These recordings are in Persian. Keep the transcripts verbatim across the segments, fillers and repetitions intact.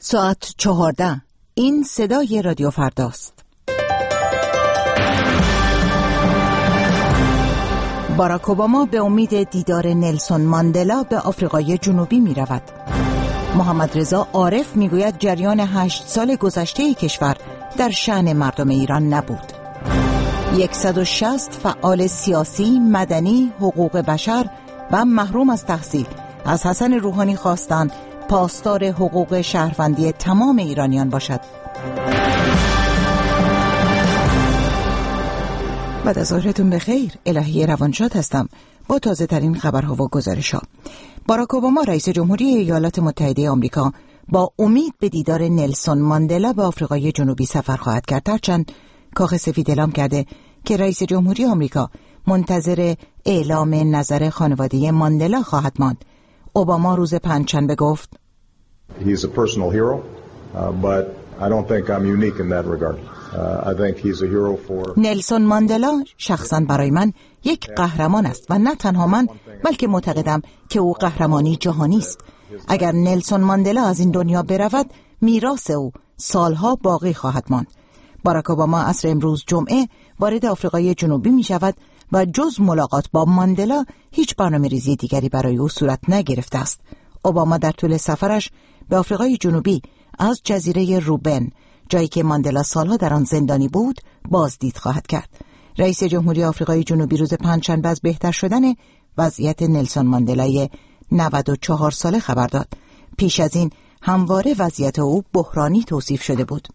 ساعت چهارده. این صدای رادیو فرداست. باراک اوباما به امید دیدار نلسون ماندلا به آفریقای جنوبی می رود. محمد رضا عارف می گوید جریان هشت سال گذشته کشور در شأن مردم ایران نبود. صد و شصت فعال سیاسی، مدنی، حقوق بشر و محروم از تحصیل از حسن روحانی خواستند پاسدار حقوق شهروندی تمام ایرانیان باشد. بعد از ظهرتون بخیر. الهی روانشاد هستم با تازه ترین خبرها و گزارش‌ها. باراک اوباما رئیس جمهوری ایالات متحده آمریکا با امید به دیدار نلسون ماندلا به آفریقای جنوبی سفر خواهد کرد، هرچند کاخ سفید اعلام کرده که رئیس جمهوری آمریکا منتظر اعلام نظر خانواده ماندلا خواهد ماند. اوباما روز پنجشنبه گفت He's a personal hero, uh, but I don't think I'm unique in that regard. Uh, I think he's a hero for نلسون ماندلا شخصاً برای من یک قهرمان است و نه تنها من بلکه معتقدم که او قهرمانی جهانی است. اگر نلسون ماندلا از این دنیا برود میراث او سالها باقی خواهد ماند. باراک اوباما عصر امروز جمعه وارد آفریقای جنوبی می شود و جز ملاقات با ماندلا هیچ برنامه‌ریزی دیگری برای او صورت نگرفته است. اوباما در طول سفرش به آفریقای جنوبی از جزیره روبن، جایی که ماندلا سالها در آن زندانی بود، بازدید خواهد کرد. رئیس جمهوری آفریقای جنوبی روز پنجشنبه از بهتر شدن وضعیت نلسون ماندلای نود و چهار ساله خبر داد. پیش از این همواره وضعیت او بحرانی توصیف شده بود.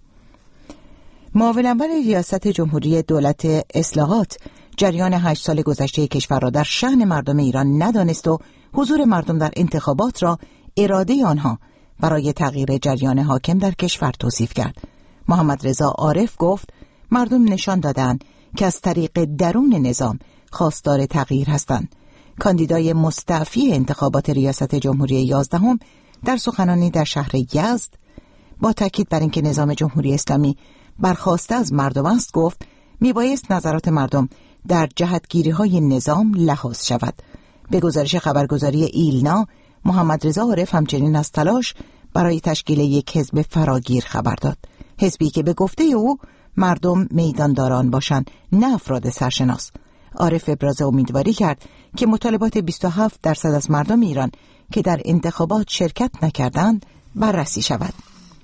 معاون اول ریاست جمهوری دولت اصلاحات جریان هشت سال گذشته کشور را در شأن مردم ایران ندانست و حضور مردم در انتخابات را اراده آنها برای تغییر جریان حاکم در کشور توصیف کرد. محمد رضا عارف گفت مردم نشان دادند که از طریق درون نظام خواستار تغییر هستند. کاندیدای مستعفی انتخابات ریاست جمهوری یازدهم در سخنرانی در شهر یزد با تاکید بر اینکه نظام جمهوری اسلامی برخواسته از مردم است گفت میبایست نظرات مردم در جهتگیری‌های نظام لحاظ شود. به گزارش خبرگزاری ایلنا، محمد رضا عارف همچنین از تلاش برای تشکیل یک حزب فراگیر خبر داد. حزبی که به گفته او مردم میدانداران باشند، نه افراد سرشناس. عارف ابراز امیدواری کرد که مطالبات بیست و هفت درصد از مردم ایران که در انتخابات شرکت نکردند بررسی شود.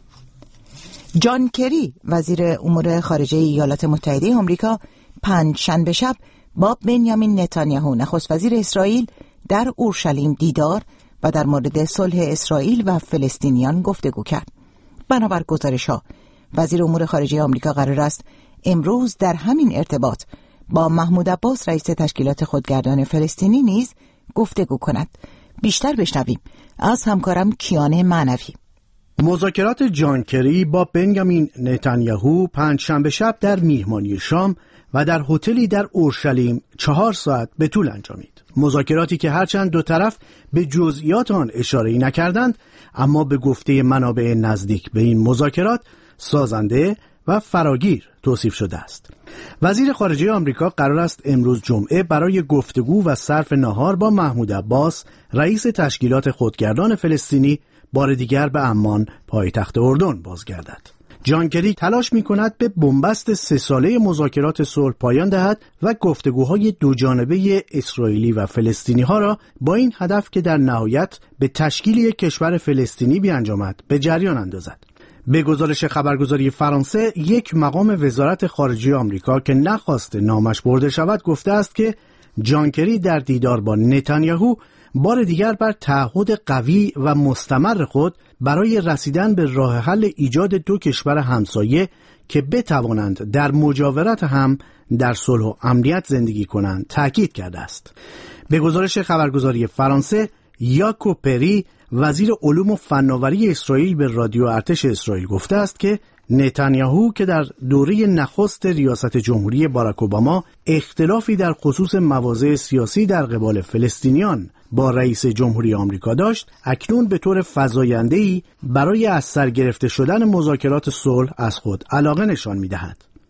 جان کری وزیر امور خارجه ایالات متحده آمریکا پنج شنبه شب با بنیامین نتانیاهو نخست وزیر اسرائیل در اورشلیم دیدار و در مورد صلح اسرائیل و فلسطینیان گفتگو کرد. بنابر گزارش‌ها وزیر امور خارجه آمریکا قرار است امروز در همین ارتباط با محمود عباس رئیس تشکیلات خودگردان فلسطینی نیز گفتگو کند. بیشتر بشنویم از همکارم کیان معنوی. مذاکرات جان کری با بنیامین نتانیاهو پنجشنبه شب در میهمانی شام و در هتلی در اورشلیم چهار ساعت به طول انجامید. مذاکراتی که هرچند دو طرف به جزئیات آن اشاره‌ای نکردند، اما به گفته منابع نزدیک به این مذاکرات سازنده و فراگیر توصیف شده است. وزیر خارجه آمریکا قرار است امروز جمعه برای گفتگو و صرف نهار با محمود عباس رئیس تشکیلات خودگردان فلسطینی بار دیگر به عمان پایتخت اردن بازگردد. جان کری تلاش می‌کند به بنبست سه ساله مذاکرات صلح پایان دهد و گفتگوهای دو جانبه اسرائیلی و فلسطینی ها را با این هدف که در نهایت به تشکیل یک کشور فلسطینی بیانجامد به جریان اندازد. به گزارش خبرگزاری فرانسه، یک مقام وزارت خارجه آمریکا که نخواست نامش برده شود گفته است که جان کری در دیدار با نتانیاهو بار دیگر بر تعهد قوی و مستمر خود برای رسیدن به راه حل ایجاد دو کشور همسایه که بتوانند در مجاورت هم در صلح و امنیت زندگی کنند تاکید کرده است. به گزارش خبرگزاری فرانسه، یاکو پری وزیر علوم و فناوری اسرائیل به رادیو ارتش اسرائیل گفته است که نتانیاهو که در دوره نخست ریاست جمهوری باراک اوباما اختلافی در خصوص مواضع سیاسی در قبال فلسطینیان با رئیس جمهوری آمریکا داشت، اکنون به طور فزاینده‌ای برای از سر گرفته شدن مذاکرات صلح از خود علاقه نشان می‌دهد.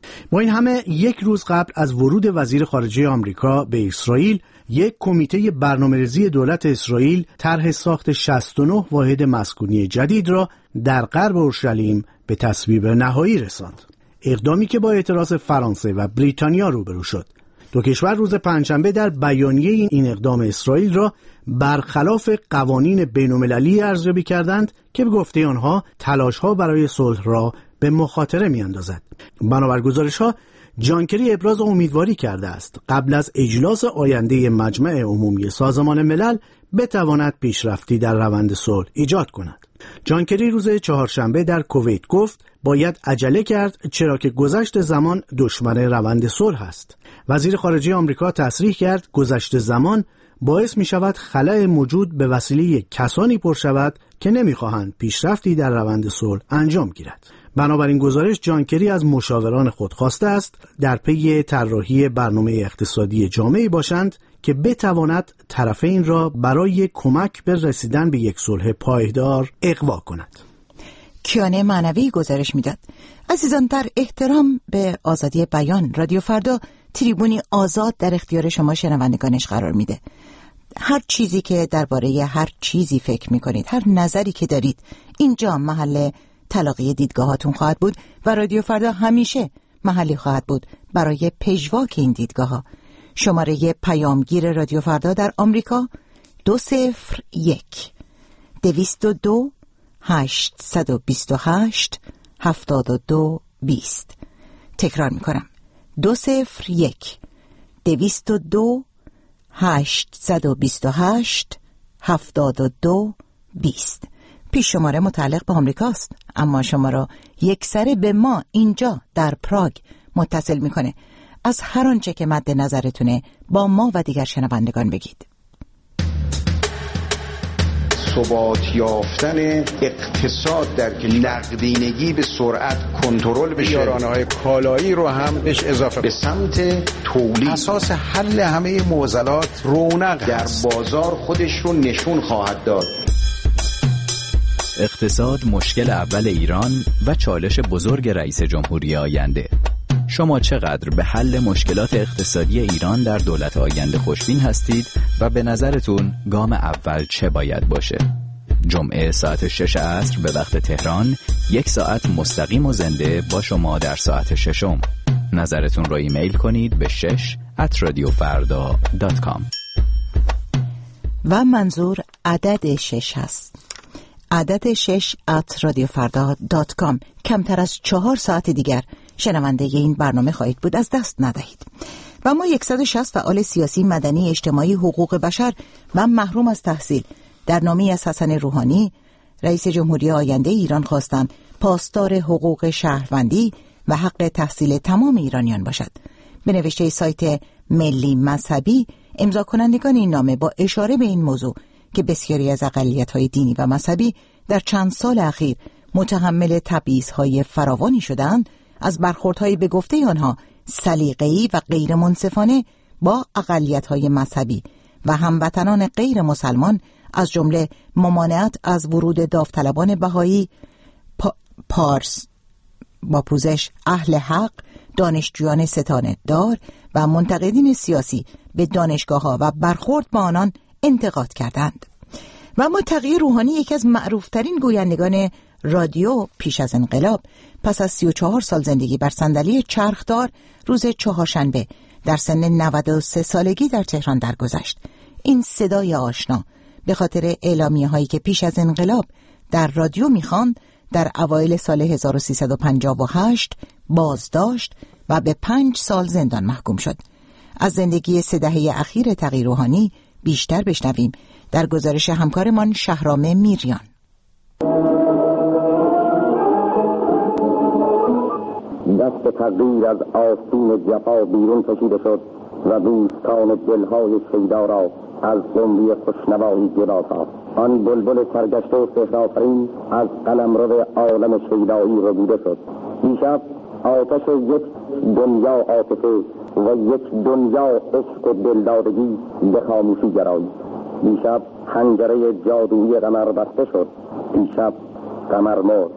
با این همه یک روز قبل از ورود وزیر خارجه آمریکا به اسرائیل، یک کمیته برنامه‌ریزی دولت اسرائیل طرح ساخت شصت و نه واحد مسکونی جدید را در غرب اورشلیم به تصویب نهایی رساند. اقدامی که با اعتراض فرانسه و بریتانیا روبرو شد. دو کشور روز پنجشنبه در بیانیه این اقدام اسرائیل را برخلاف قوانین بین‌المللی ارزیابی کردند که به گفته آنها تلاش‌ها برای صلح را به مخاطره می‌اندازد. بنابر گزارش‌ها جان کری ابراز امیدواری کرده است قبل از اجلاس آینده مجمع عمومی سازمان ملل بتواند پیشرفتی در روند صلح ایجاد کند. جان کری روز چهارشنبه در کویت گفت باید عجله کرد چرا که گذشت زمان دشمن روند صلح است. وزیر خارجه آمریکا تصریح کرد گذشت زمان باعث می شود خلأ موجود به وسیله کسانی پر شود که نمی‌خواهند پیشرفتی در روند صلح انجام گیرد. بنابراین گزارش جان کری از مشاوران خود خواسته است در پی طراحی برنامه اقتصادی جامعی باشند که بتواند طرفین را برای کمک به رسیدن به یک صلح پایدار اقوا کند. کیانه معنوی گزارش میداد. عزیزان، در احترام به آزادی بیان، رادیو فردا تریبونی آزاد در اختیار شما شنوندگانش قرار میده. هر چیزی که درباره هر چیزی فکر میکنید، هر نظری که دارید، اینجا محل تلاقی دیدگاهاتون خواهد بود و رادیو فردا همیشه محلی خواهد بود برای پژواک این دیدگاه‌ها. شماره پیامگیر رادیو فردا در آمریکا دو صفر یک دویست و دو هشتصد و بیست و هشت هفتاد و دو بیست. تکرار میکنم دو صفر یک دویست و دو هشتصد و بیست و هشت هفتاد و دو بیست. پیش شماره متعلق به آمریکاست، اما شما را یک سره به ما اینجا در پراگ متصل میکنه. از هر آنچه که مد نظرتونه با ما و دیگر شنوندگان بگید. ثبات یافتن اقتصاد در که نقدینگی به سرعت کنترل بشه، یارانه‌های کالایی رو هم بهش اضافه به سمت تولید، اساس حل همه معضلات رونق در بازار خودش رو نشون خواهد داد. اقتصاد مشکل اول ایران و چالش بزرگ رئیس جمهوری آینده. شما چقدر به حل مشکلات اقتصادی ایران در دولت آینده خوشبین هستید و به نظرتون گام اول چه باید باشه؟ جمعه ساعت شش عصر به وقت تهران، یک ساعت مستقیم و زنده با شما در ساعت ششم. نظرتون رو ایمیل کنید به شش ات رادیو فردا دات کام. و منظور عدد شش هست. عدد شش ات رادیو فردا دات کام. کمتر از چهار ساعت دیگر شنونده این برنامه خواهید بود، از دست ندهید. و ما صد و شصت فعال سیاسی، مدنی، اجتماعی، حقوق بشر و محروم از تحصیل در نامه‌ای از حسن روحانی رئیس جمهوری آینده ایران خواستند پاسدار حقوق شهروندی و حق تحصیل تمام ایرانیان باشد. به نوشته سایت ملی مذهبی، امضا کنندگان این نامه با اشاره به این موضوع که بسیاری از اقلیت‌های دینی و مذهبی در چند سال اخیر متحمل تبعیض‌های فراوانی شدند، از برخوردهای به گفته آنها سلیقه‌ای و غیر منصفانه با اقلیت‌های مذهبی و هموطنان غیر مسلمان، از جمله ممانعت از ورود داوطلبان بهایی، پا، پارس با پوزش اهل حق، دانشجویان ستانه دار و منتقدین سیاسی به دانشگاه‌ها و برخورد با آنان انتقاد کردند. و اما تقی روحانی، یکی از معروفترین گویندگان رادیو پیش از انقلاب، پس از سی و چهار سال زندگی بر صندلی چرخدار، روز چهارشنبه در سن نود و سه سالگی در تهران درگذشت. این صدای آشنا به خاطر اعلامیه هایی که پیش از انقلاب در رادیو میخواند، در اوایل سال هزار و سیصد و پنجاه و هشت بازداشت و به پنج سال زندان محکوم شد. از زندگی سه دهه اخیر تقی روحانی بیشتر بشنویم در گزارش همکارمان شهرام میریان. دست تقدیر از آستین جفا بیرون کشیده شد و دوستان دلهای شیدا را از جنبی خوشنوایی جدا ساخت. آن بلبل سرگشته و سحرآفرین از قلمرو عالم شیدایی ربوده شد. دیشب آتش یک دنیا عاطفه و یک دنیا عشق و دلدادگی به خاموشی گرایید. دیشب حنجره جادویی قمر بسته شد. دیشب قمر مرد.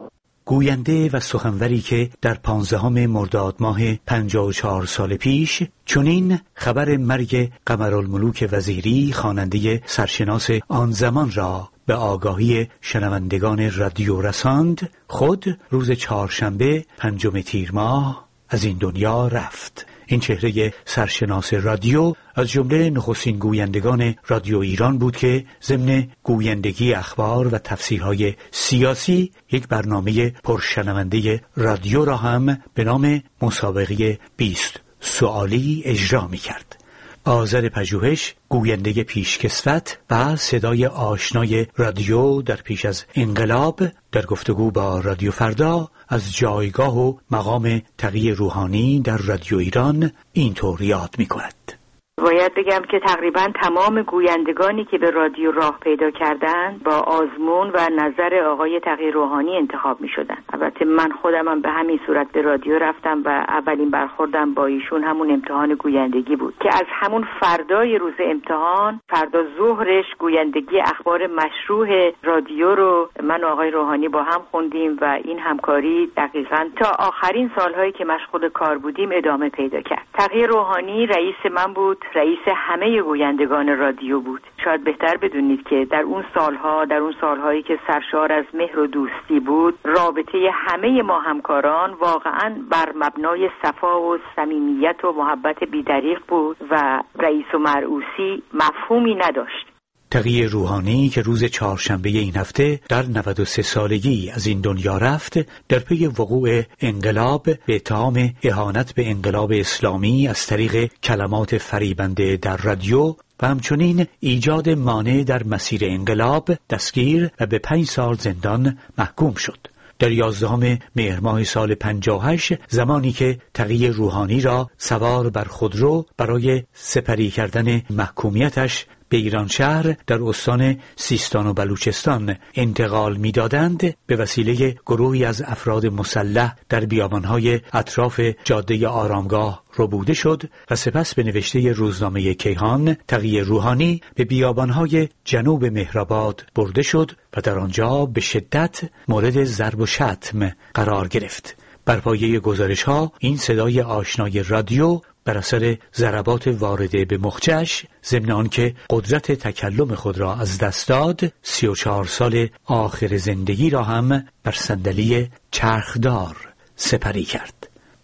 گوینده و سخنوری که در پانزدهم مرداد ماه پنجاه و چهار سال پیش چنین خبر مرگ قمرالملوک وزیری خواننده سرشناس آن زمان را به آگاهی شنوندگان رادیو رساند، خود روز چهارشنبه پنجم تیر ماه از این دنیا رفت. این چهره سرشناس رادیو از جمله نخستین گویندگان رادیو ایران بود که ضمن گویندگی اخبار و تفسیرهای سیاسی یک برنامه پرشنونده رادیو را هم به نام مسابقه بیست سوالی اجرا می کرد. آذر پژوهش، گوینده پیشکسوت و صدای آشنای رادیو در پیش از انقلاب، در گفتگو با رادیو فردا از جایگاه و مقام تقی روحانی در رادیو ایران اینطور یاد می کند. باید بگم که تقریبا تمام گویندگانی که به رادیو راه پیدا کردند با آزمون و نظر آقای تقی روحانی انتخاب می شدن. البته من خودم هم به همین صورت به رادیو رفتم و اولین برخوردم با ایشون همون امتحان گویندگی بود که از همون فردای روز امتحان، فردا ظهرش، گویندگی اخبار مشروع رادیو رو من و آقای روحانی با هم خوندیم و این همکاری دقیقاً تا آخرین سالهایی که مشغول کار بودیم ادامه پیدا کرد. تقی روحانی رئیس من بود، رئیس همه گویندگان رادیو بود. شاید بهتر بدونید که در اون سالها در اون سالهایی که سرشار از مهر و دوستی بود، رابطه همه ما همکاران واقعاً بر مبنای صفا و صمیمیت و محبت بی‌دریغ بود و رئیس و مرعوسی مفهومی نداشت. تقی روحانی که روز چهارشنبه این هفته در نود و سه سالگی از این دنیا رفت، در پی وقوع انقلاب به اتهام اهانت به انقلاب اسلامی از طریق کلمات فریبنده در رادیو و همچنین ایجاد مانع در مسیر انقلاب دستگیر و به پنج سال زندان محکوم شد. در یازدهم مهر ماه سال پنجاه و هشت، زمانی که تقی روحانی را سوار بر خودرو برای سپری کردن محکومیتش به ایران شهر در استان سیستان و بلوچستان انتقال می‌دادند، به وسیله گروهی از افراد مسلح در بیابان‌های اطراف جاده آرامگاه ربوده شد و سپس به نوشته روزنامه کیهان تقی روحانی به بیابان‌های جنوب مهرآباد برده شد و در آنجا به شدت مورد ضرب و شتم قرار گرفت. بر پایه گزارش‌ها این صدای آشنای رادیو بر اثر ضربات وارده به مخچش، ضمن آنکه قدرت تکلم خود را از دست داد، سی و چهار سال آخر زندگی را هم بر صندلی چرخدار سپری کرد.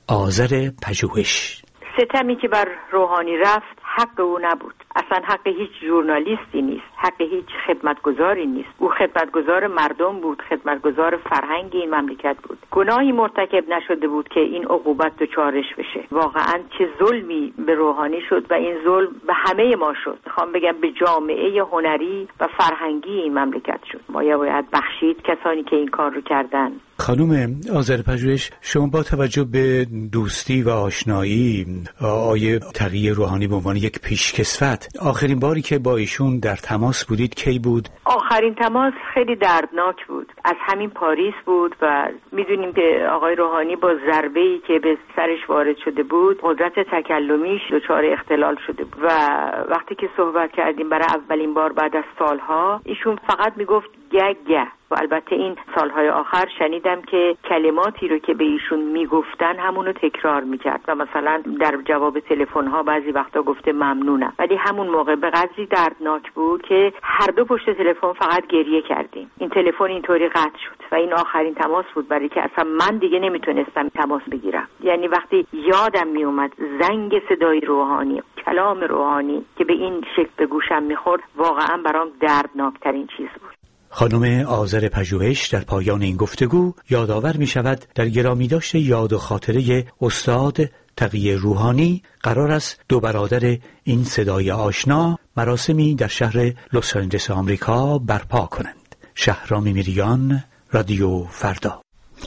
آذر پژوهش. ستمی که بر روحانی رفت حق او نبود، اصلا حق هیچ ژورنالیستی نیست، حق هیچ خدمتگزاری نیست. او خدمتگزار مردم بود، خدمتگزار فرهنگ این مملکت بود. گناهی مرتکب نشده بود که این عقوبت دچارش بشه. واقعا چه ظلمی به روحانی شد و این ظلم به همه ما شد. میخوام بگم به جامعه هنری و فرهنگی این مملکت شد. ما باید بخشید کسانی که این کار رو کردن. خانم آذر پژوهش، شما با توجه به دوستی و آشنایی آقای تقی روحانی به عنوان یک پیشکسوت، آخرین باری که با ایشون در تماس بودید کی بود؟ آخرین تماس خیلی دردناک بود، از همین پاریس بود و میدونیم که آقای روحانی با ضربه‌ای که به سرش وارد شده بود قدرت تکلمیش دچار اختلال شده بود و وقتی که صحبت کردیم برای اولین بار بعد از سالها، ایشون فقط میگفت گه گه و البته این سالهای آخر شنیدم که کلماتی رو که به ایشون میگفتن همونو تکرار میکرد و مثلا در جواب تلفن‌ها بعضی وقتا گفته ممنونم، ولی همون موقع به قدری دردناک بود که هر دو پشت تلفن فقط گریه کردیم. این تلفن اینطوری قطع شد و این آخرین تماس بود، برای که اصلا من دیگه نمیتونستم تماس بگیرم. یعنی وقتی یادم میومد زنگ صدای روحانی، کلام روحانی که به این شکل به گوشم میخورد، واقعا برام دردناکترین چیز بود. خانم آذر پژوهش در پایان این گفتگو یادآور می شود در گرامی داشت یاد و خاطره استاد تقی روحانی قرار است دو برادر این صدای آشنا مراسمی در شهر لس آنجلس آمریکا برپا کنند. شهرام میریان، رادیو فردا.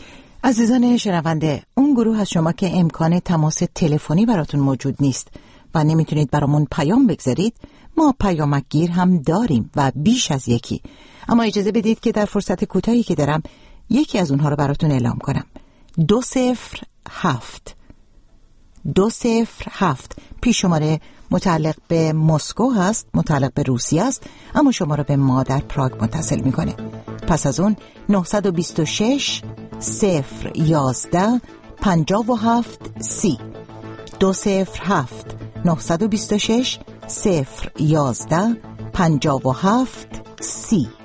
عزیزان شنونده، اون گروه از شما که امکان تماس تلفنی براتون موجود نیست و نمیتونید برامون پیام بگذارید، ما پیامکگیر هم داریم و بیش از یکی، اما اجازه بدید که در فرصت کوتاهی که دارم یکی از اونها رو براتون اعلام کنم. دو صفر هفت دو صفر هفت پیش شماره متعلق به مسکو هست، متعلق به روسیه است، اما شما رو به ما در پراگ متصل میکنه. پس از اون نه دو شش صفر یازده پنجاه و هفت سی. دو صفر هفت نه دو شش صفر یازده پنجاه و هفت سی.